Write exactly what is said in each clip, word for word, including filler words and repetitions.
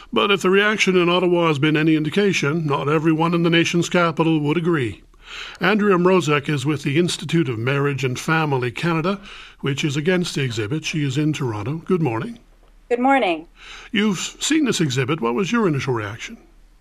But if the reaction in Ottawa has been any indication, not everyone in the nation's capital would agree. Andrea Mrozek is with the Institute of Marriage and Family Canada, which is against the exhibit. She is in Toronto. Good morning. Good morning. You've seen this exhibit. What was your initial reaction?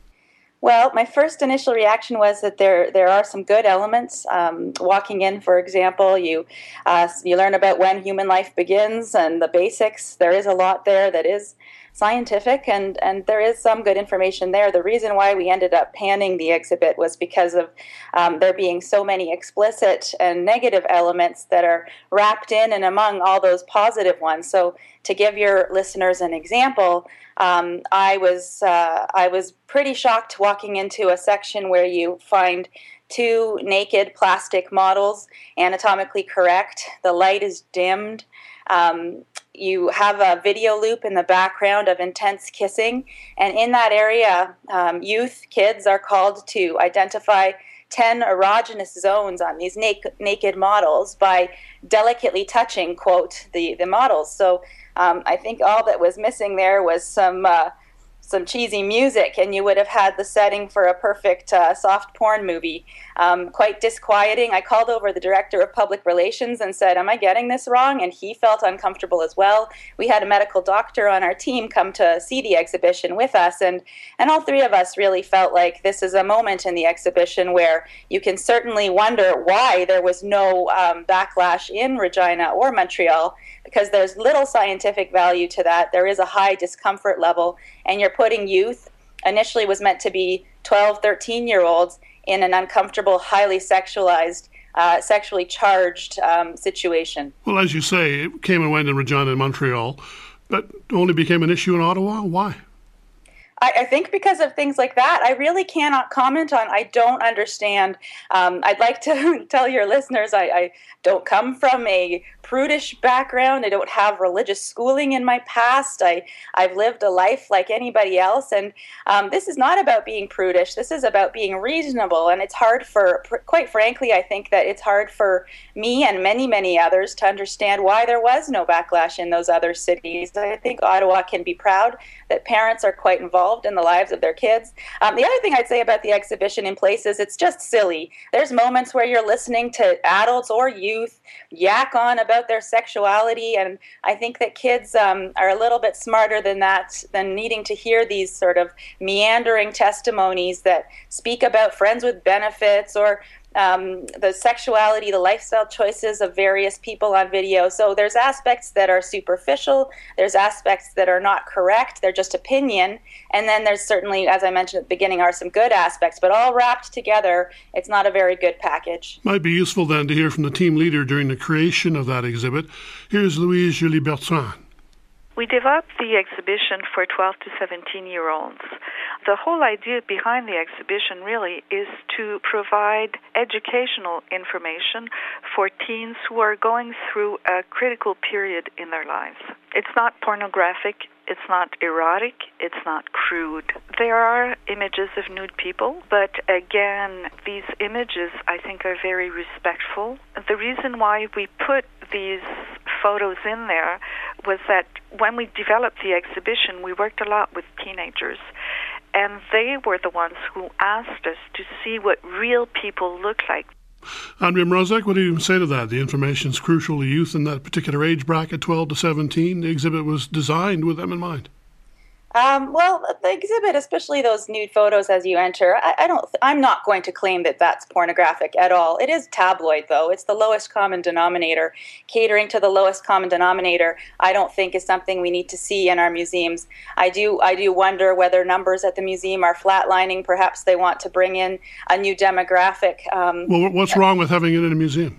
Well, my first initial reaction was that there there are some good elements. Um, walking in, for example, you uh, you learn about when human life begins and the basics. There is a lot there that is scientific, and, and there is some good information there. The reason why we ended up panning the exhibit was because of um, there being so many explicit and negative elements that are wrapped in and among all those positive ones. So to give your listeners an example, um, I was uh, I was pretty shocked walking into a section where you find two naked plastic models, anatomically correct. The light is dimmed. Um, you have a video loop in the background of intense kissing, and in that area, um, youth, kids are called to identify ten erogenous zones on these naked, naked models by delicately touching, quote, the, the models. So um, I think all that was missing there was some uh, some cheesy music, and you would have had the setting for a perfect uh, soft porn movie. Um, quite disquieting. I called over the director of public relations and said, am I getting this wrong? And he felt uncomfortable as well. We had a medical doctor on our team come to see the exhibition with us, and, and all three of us really felt like this is a moment in the exhibition where you can certainly wonder why there was no um, backlash in Regina or Montreal, because there's little scientific value to that. There is a high discomfort level, and you're putting youth, initially was meant to be twelve, thirteen-year-olds, in an uncomfortable, highly sexualized, uh, sexually charged um, situation. Well, as you say, it came and went in Regina and Montreal, but only became an issue in Ottawa. Why? I, I think because of things like that, I really cannot comment on. I don't understand. Um, I'd like to tell your listeners I, I don't come from a prudish background. I don't have religious schooling in my past. I, I've lived a life like anybody else, and um, this is not about being prudish. This is about being reasonable, and it's hard for, quite frankly, I think that it's hard for me and many, many others to understand why there was no backlash in those other cities. I think Ottawa can be proud that parents are quite involved in the lives of their kids. Um, the other thing I'd say about the exhibition in places, it's just silly. There's moments where you're listening to adults or youth yak on about their sexuality, and I think that kids um, are a little bit smarter than that, than needing to hear these sort of meandering testimonies that speak about friends with benefits or Um, the sexuality, the lifestyle choices of various people on video. So there's aspects that are superficial, there's aspects that are not correct, they're just opinion, and then there's certainly, as I mentioned at the beginning, are some good aspects, but all wrapped together, it's not a very good package. Might be useful then to hear from the team leader during the creation of that exhibit. Here's Louise Julie Bertrand. We developed the exhibition for twelve to seventeen-year-olds. The whole idea behind the exhibition really is to provide educational information for teens who are going through a critical period in their lives. It's not pornographic, it's not erotic, it's not crude. There are images of nude people, but again, these images I think are very respectful. The reason why we put these photos in there was that when we developed the exhibition, we worked a lot with teenagers, and they were the ones who asked us to see what real people look like. Andrea Mrozek, what do you say to that? The information is crucial to youth in that particular age bracket, twelve to seventeen. The exhibit was designed with them in mind. Um, well, the exhibit, especially those nude photos as you enter, I, I don't. I'm not going to claim that that's pornographic at all. It is tabloid, though. It's the lowest common denominator. Catering to the lowest common denominator, I don't think is something we need to see in our museums. I do. I do wonder whether numbers at the museum are flatlining. Perhaps they want to bring in a new demographic. Um, well, what's wrong with having it in a museum?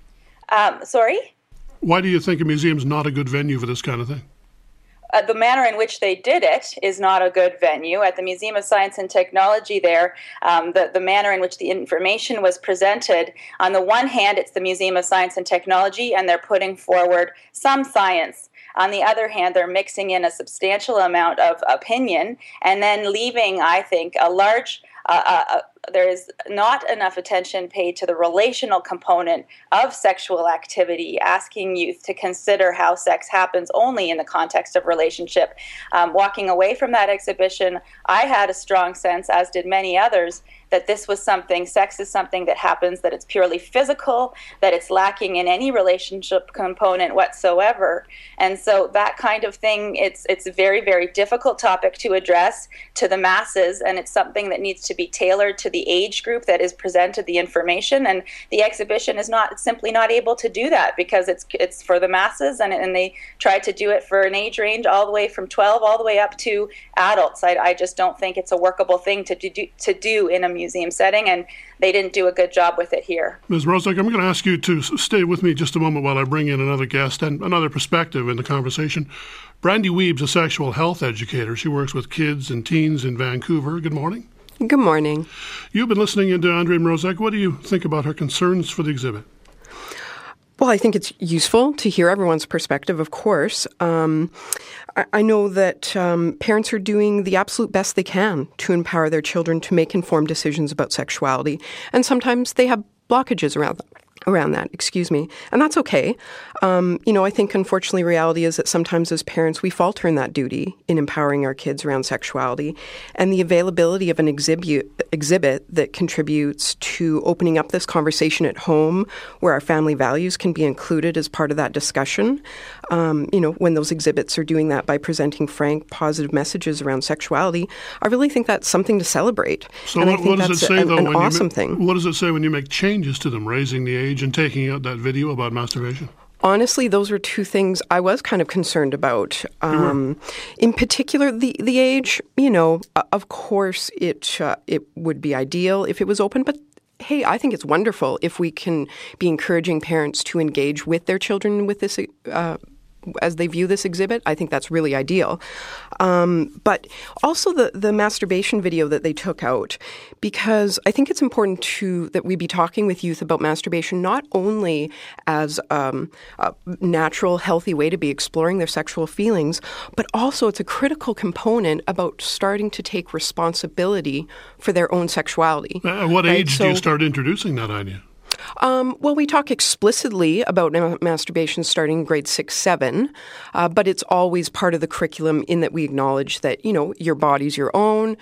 Um, sorry? Why do you think a museum's not a good venue for this kind of thing? Uh, the manner in which they did it is not a good venue. At the Museum of Science and Technology there, um, the, the manner in which the information was presented, on the one hand, it's the Museum of Science and Technology, and they're putting forward some science. On the other hand, they're mixing in a substantial amount of opinion and then leaving, I think, a large uh, a, there is not enough attention paid to the relational component of sexual activity, asking youth to consider how sex happens only in the context of relationship. Um, walking away from that exhibition, I had a strong sense, as did many others, that this was something, sex is something that happens, that it's purely physical, that it's lacking in any relationship component whatsoever. And so that kind of thing, it's it's a very, very difficult topic to address to the masses, and it's something that needs to be tailored to the age group that is presented the information. And the exhibition is not simply not able to do that because it's it's for the masses, and, and they tried to do it for an age range all the way from twelve all the way up to adults. I, I just don't think it's a workable thing to do, to do in a museum setting, and they didn't do a good job with it here. Miz Rozek, I'm going to ask you to stay with me just a moment while I bring in another guest and another perspective in the conversation. Brandy Weeb's a sexual health educator. She works with kids and teens in Vancouver. Good morning. Good morning. You've been listening into Andrea Mrozek. What do you think about her concerns for the exhibit? Well, I think it's useful to hear everyone's perspective, of course. Um, I, I know that um, parents are doing the absolute best they can to empower their children to make informed decisions about sexuality. And sometimes they have blockages around them. around that, excuse me. And that's okay. Um, you know, I think unfortunately reality is that sometimes as parents we falter in that duty in empowering our kids around sexuality, and the availability of an exhibit, exhibit that contributes to opening up this conversation at home where our family values can be included as part of that discussion. Um, you know, when those exhibits are doing that by presenting frank, positive messages around sexuality, I really think that's something to celebrate. So and what, I think what does that's it say, an, though, an when awesome you ma- thing. What does it say when you make changes to them, raising the age and taking out that video about masturbation? Honestly, those were two things I was kind of concerned about. Um, in particular, the, the age, you know, of course it uh, it would be ideal if it was open, but hey, I think it's wonderful if we can be encouraging parents to engage with their children with this uh as they view this exhibit. I think that's really ideal. Um, but also the, the masturbation video that they took out, because I think it's important to that we be talking with youth about masturbation not only as um, a natural, healthy way to be exploring their sexual feelings, but also it's a critical component about starting to take responsibility for their own sexuality. At what right? age so, do you start introducing that idea? Um, well, we talk explicitly about ma- masturbation starting in grade six, seven, uh, but it's always part of the curriculum in that we acknowledge that, you know, your body's your own.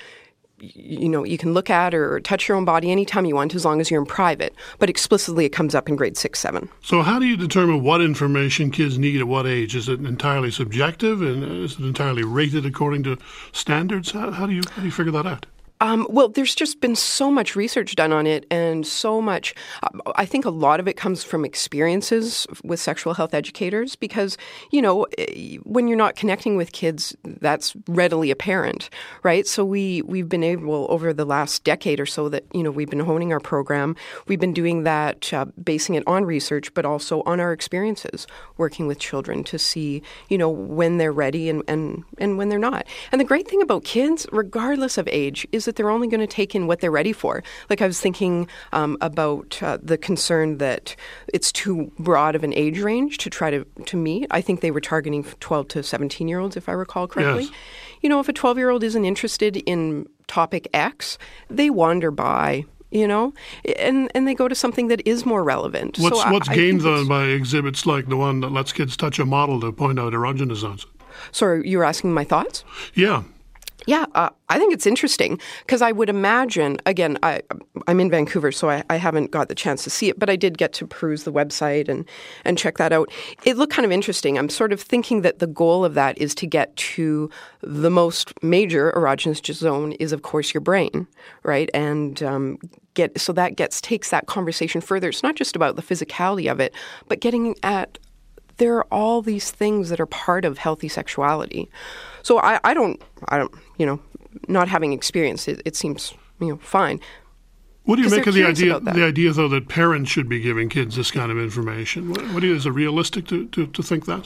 You know, you can look at or touch your own body anytime you want as long as you're in private. But explicitly it comes up in grade six, seven. So how do you determine what information kids need at what age? Is it entirely subjective, and is it entirely rated according to standards? How, how do you how do you figure that out? Um, well, there's just been so much research done on it, and so much, uh, I think a lot of it comes from experiences with sexual health educators because, you know, when you're not connecting with kids, that's readily apparent, right? So we, we've been able over the last decade or so that, you know, we've been honing our program. We've been doing that, uh, basing it on research, but also on our experiences working with children to see, you know, when they're ready and, and, and when they're not. And the great thing about kids, regardless of age, is that they're only going to take in what they're ready for. Like I was thinking um, about uh, the concern that it's too broad of an age range to try to, to meet. I think they were targeting twelve to seventeen-year-olds, if I recall correctly. Yes. You know, if a twelve-year-old isn't interested in topic X, they wander by, you know, and and they go to something that is more relevant. What's, so what's I, gained, I though, by exhibits like the one that lets kids touch a model to point out erogenous zones? Sorry, you were asking my thoughts? Yeah. Yeah, uh, I think it's interesting because I would imagine, again, I, I'm in Vancouver, so I, I haven't got the chance to see it, but I did get to peruse the website and, and check that out. It looked kind of interesting. I'm sort of thinking that the goal of that is to get to the most major erogenous zone is, of course, your brain, right? And um, get so that gets takes that conversation further. It's not just about the physicality of it, but getting at there are all these things that are part of healthy sexuality. So I, I don't, I don't, you know, not having experience, it, it seems, you know, fine. What do you make of the idea, the idea, though, that parents should be giving kids this kind of information? What, what do you, is it realistic to, to, to think that?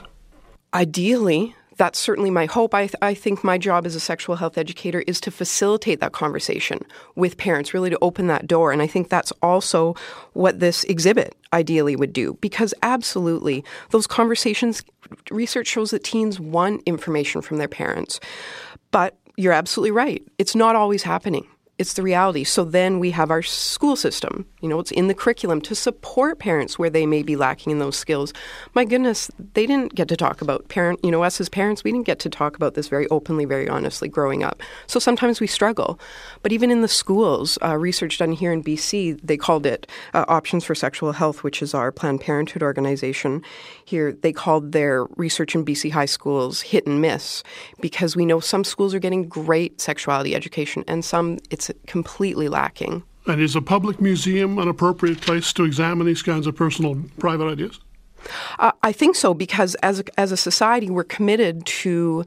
Ideally, that's certainly my hope. I, th- I think my job as a sexual health educator is to facilitate that conversation with parents, really to open that door. And I think that's also what this exhibit ideally would do. Because absolutely, those conversations, research shows that teens want information from their parents. But you're absolutely right. It's not always happening. It's the reality. So then we have our school system. You know, it's in the curriculum to support parents where they may be lacking in those skills. My goodness, they didn't get to talk about parent, you know, us as parents, we didn't get to talk about this very openly, very honestly growing up. So sometimes we struggle. But even in the schools, uh, research done here in B C, they called it uh, Options for Sexual Health, which is our Planned Parenthood organization here. They called their research in B C high schools hit and miss, because we know some schools are getting great sexuality education and some it's completely lacking. And is a public museum an appropriate place to examine these kinds of personal, private ideas? Uh, I think so, because as a, as a society, we're committed to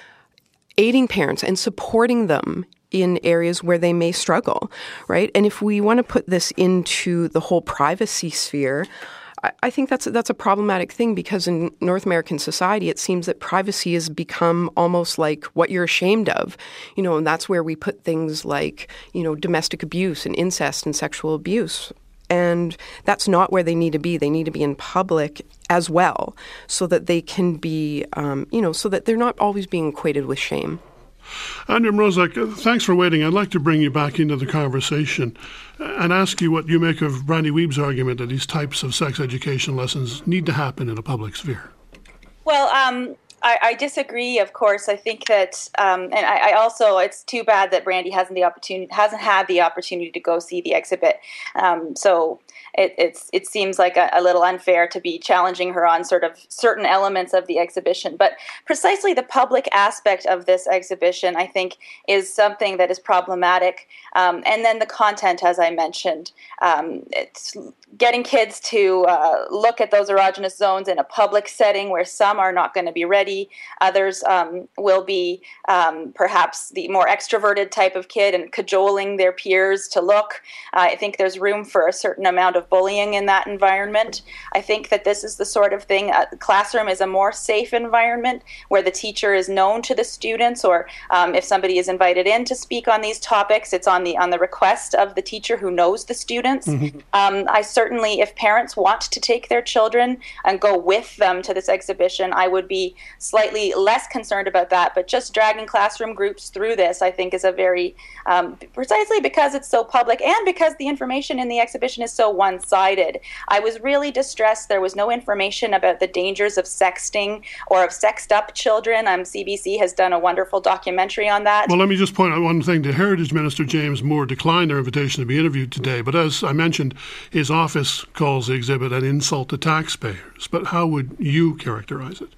aiding parents and supporting them in areas where they may struggle, right? And if we want to put this into the whole privacy sphere, I think that's that's a problematic thing, because in North American society, it seems that privacy has become almost like what you're ashamed of, you know, and that's where we put things like, you know, domestic abuse and incest and sexual abuse. And that's not where they need to be. They need to be in public as well, so that they can be, um, you know, so that they're not always being equated with shame. Andrea Mrozek, thanks for waiting. I'd like to bring you back into the conversation and ask you what you make of Brandy Wieb's argument that these types of sex education lessons need to happen in a public sphere. Well, um, I, I disagree, of course. I think that, um, and I, I also, it's too bad that Brandy hasn't the opportunity, hasn't had the opportunity to go see the exhibit. Um, so it, it's it seems like a, a little unfair to be challenging her on sort of certain elements of the exhibition. But precisely the public aspect of this exhibition, I think, is something that is problematic. Um, and then the content, as I mentioned, um, it's getting kids to uh, look at those erogenous zones in a public setting where some are not going to be ready, others um, will be um, perhaps the more extroverted type of kid and cajoling their peers to look. Uh, I think there's room for a certain amount of bullying in that environment. I think that this is the sort of thing, uh, the classroom is a more safe environment where the teacher is known to the students, or um, if somebody is invited in to speak on these topics, it's on the on the request of the teacher who knows the students. Mm-hmm. Um, I certainly, if parents want to take their children and go with them to this exhibition, I would be slightly less concerned about that. But just dragging classroom groups through this, I think, is a very, um, precisely because it's so public and because the information in the exhibition is so one-sided. I was really distressed. There was no information about the dangers of sexting or of sexed up children. Um, C B C has done a wonderful documentary on that. Well, let me just point out one thing. The Heritage Minister, James Moore, declined our invitation to be interviewed today. But as I mentioned, his office calls the exhibit an insult to taxpayers. But how would you characterize it?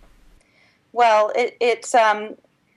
Well, it, it's, um,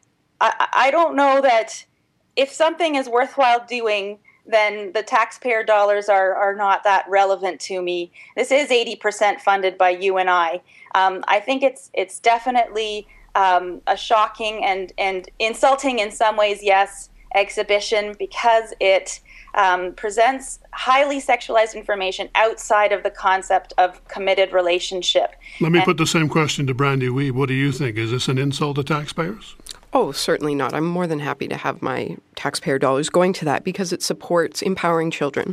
I, I don't know that if something is worthwhile doing, then the taxpayer dollars are, are not that relevant to me. This is eighty percent funded by you and I. Um, I think it's it's definitely um, a shocking and, and insulting in some ways, yes, exhibition, because it um, presents highly sexualized information outside of the concept of committed relationship. Let me and- put the same question to Brandy Wiebe. What do you think? Is this an insult to taxpayers? Oh, certainly not. I'm more than happy to have my taxpayer dollars going to that because it supports empowering children.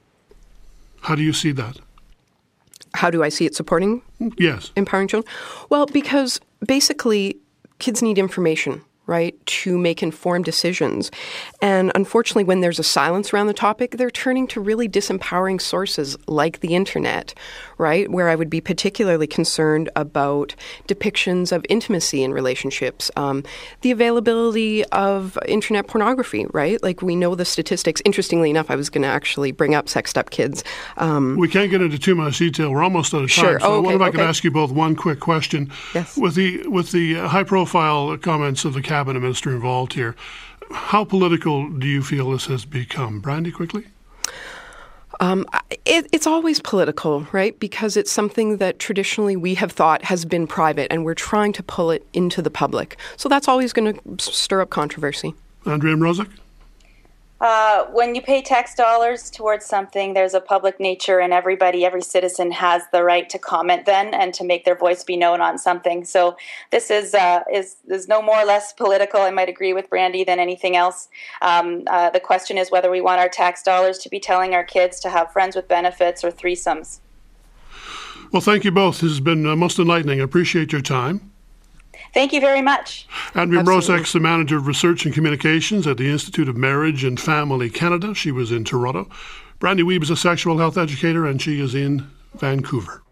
How do you see that? How do I see it supporting yes. empowering children? Well, because basically kids need information, right, to make informed decisions. And unfortunately, when there's a silence around the topic, they're turning to really disempowering sources like the internet, right, where I would be particularly concerned about depictions of intimacy in relationships, um, the availability of internet pornography, right? Like we know the statistics. Interestingly enough, I was going to actually bring up sexed up kids. Um, we can't get into too much detail. We're almost out of time. Sure. So Oh, okay, I wonder if I okay. could ask you both one quick question. Yes. With the, with the high-profile comments of the cabinet minister involved here, how political do you feel this has become? Brandy, quickly? Um, it, it's always political, right? Because it's something that traditionally we have thought has been private, and we're trying to pull it into the public. So that's always going to stir up controversy. Andrea Mrozek? Uh, when you pay tax dollars towards something, there's a public nature, and everybody, every citizen has the right to comment then and to make their voice be known on something. So this is uh, is is no more or less political. I might agree with Brandy than anything else. Um, uh, the question is whether we want our tax dollars to be telling our kids to have friends with benefits or threesomes. Well, thank you both. This has been uh, most enlightening. I appreciate your time. Thank you very much. Andrea Mrozek's the Manager of Research and Communications at the Institute of Marriage and Family Canada. She was in Toronto. Brandy Wiebe is a sexual health educator, and she is in Vancouver.